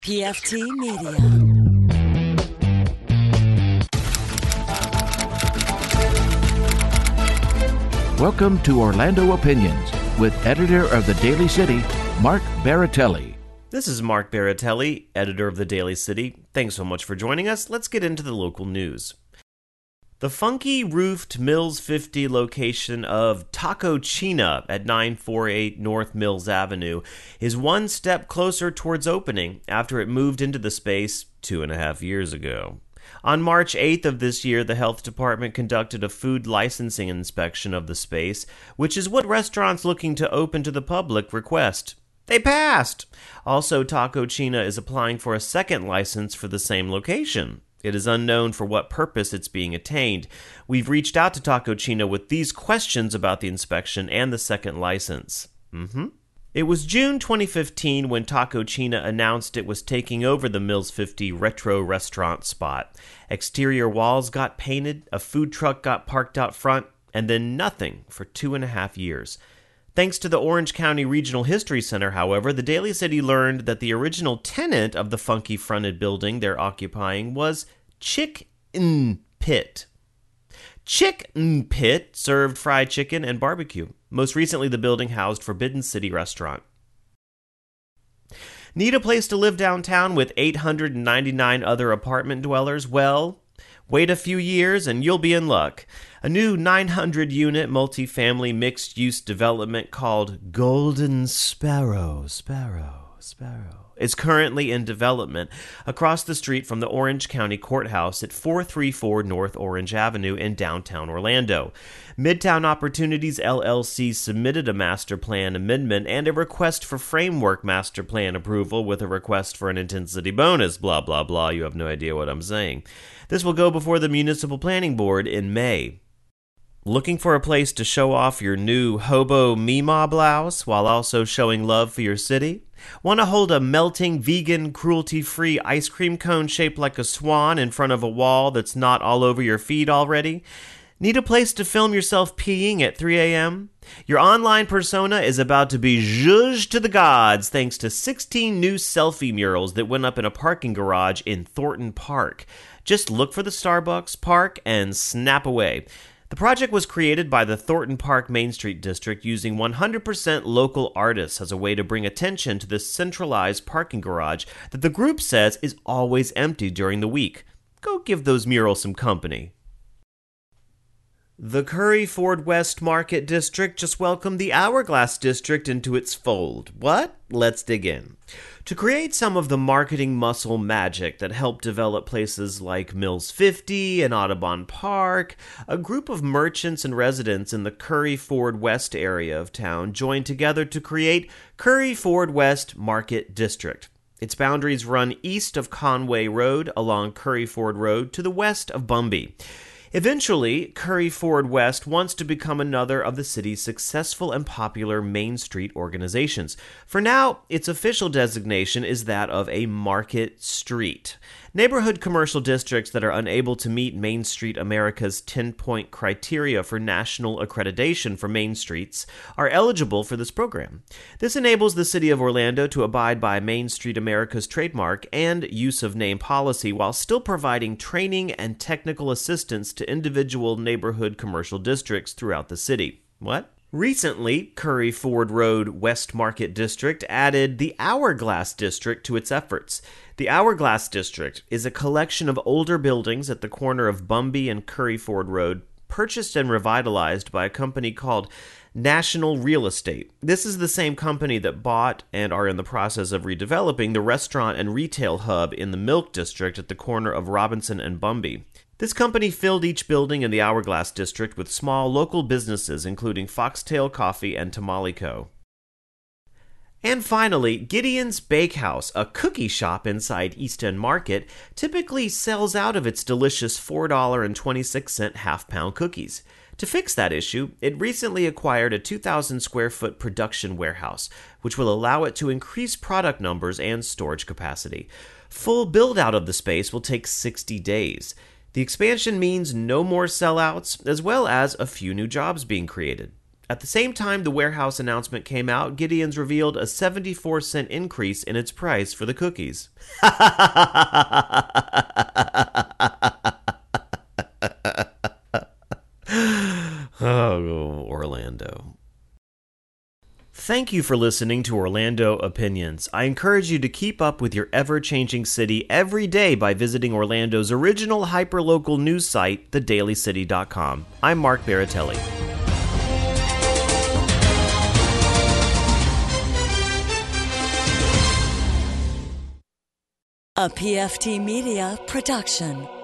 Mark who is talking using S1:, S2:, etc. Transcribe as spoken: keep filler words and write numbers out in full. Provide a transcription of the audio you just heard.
S1: P F T Media.
S2: Welcome to Orlando Opinions with editor of the Daily City, Mark Baratelli.
S3: This is Mark Baratelli, editor of the Daily City. Thanks so much for joining us. Let's get into the local news. The funky roofed Mills fifty location of Taco China at nine forty-eight North Mills Avenue is one step closer towards opening after it moved into the space two and a half years ago. On March eighth of this year, the health department conducted a food licensing inspection of the space, which is what restaurants looking to open to the public request. They passed! Also, Taco China is applying for a second license for the same location. It is unknown for what purpose it's being attained. We've reached out to Taco China with these questions about the inspection and the second license. Mm-hmm. It was June twenty fifteen when Taco China announced it was taking over the Mills fifty retro restaurant spot. Exterior walls got painted, a food truck got parked out front, and then nothing for two and a half years. Thanks to the Orange County Regional History Center, however, the Daily City learned that the original tenant of the funky-fronted building they're occupying was Chick-N Pit. Chick-N Pit served fried chicken and barbecue. Most recently, the building housed Forbidden City Restaurant. Need a place to live downtown with eight hundred ninety-nine other apartment dwellers? Well, wait a few years and you'll be in luck. A new nine hundred unit multifamily mixed-use development called Golden Sparrow, Sparrow, Sparrow is currently in development across the street from the Orange County Courthouse at four thirty-four North Orange Avenue in downtown Orlando. Midtown Opportunities L L C submitted a master plan amendment and a request for framework master plan approval with a request for an intensity bonus, blah, blah, blah. You have no idea what I'm saying. This will go before the Municipal Planning Board in May. Looking for a place to show off your new hobo Mima blouse while also showing love for your city? Want to hold a melting, vegan, cruelty-free ice cream cone shaped like a swan in front of a wall that's not all over your feet already? Need a place to film yourself peeing at three a.m.? Your online persona is about to be zhuzhed to the gods thanks to sixteen new selfie murals that went up in a parking garage in Thornton Park. Just look for the Starbucks park and snap away. The project was created by the Thornton Park Main Street District using one hundred percent local artists as a way to bring attention to this centralized parking garage that the group says is always empty during the week. Go give those murals some company. The Curry Ford West Market District just welcomed the Hourglass District into its fold. What? Let's dig in. To create some of the marketing muscle magic that helped develop places like Mills fifty and Audubon Park, a group of merchants and residents in the Curry Ford West area of town joined together to create Curry Ford West Market District. Its boundaries run east of Conway Road along Curry Ford Road to the west of Bumby. Eventually, Curry Ford West wants to become another of the city's successful and popular Main Street organizations. For now, its official designation is that of a market street. Neighborhood commercial districts that are unable to meet Main Street America's ten-point criteria for national accreditation for main streets are eligible for this program. This enables the City of Orlando to abide by Main Street America's trademark and use of name policy while still providing training and technical assistance to individual neighborhood commercial districts throughout the city. What? Recently, Curry Ford Road West Market District added the Hourglass District to its efforts. The Hourglass District is a collection of older buildings at the corner of Bumby and Curry Ford Road, purchased and revitalized by a company called National Real Estate. This is the same company that bought and are in the process of redeveloping the restaurant and retail hub in the Milk District at the corner of Robinson and Bumby. This company filled each building in the Hourglass District with small local businesses, including Foxtail Coffee and Tamale Co. And finally, Gideon's Bakehouse, a cookie shop inside East End Market, typically sells out of its delicious four dollars and twenty-six cents half-pound cookies. To fix that issue, it recently acquired a two thousand square foot production warehouse, which will allow it to increase product numbers and storage capacity. Full build-out of the space will take sixty days. The expansion means no more sellouts, as well as a few new jobs being created. At the same time the warehouse announcement came out, Gideon's revealed a seventy-four cent increase in its price for the cookies. Oh, Orlando. Thank you for listening to Orlando Opinions. I encourage you to keep up with your ever-changing city every day by visiting Orlando's original hyperlocal news site, the daily city dot com. I'm Mark Baratelli.
S1: A P F T Media production.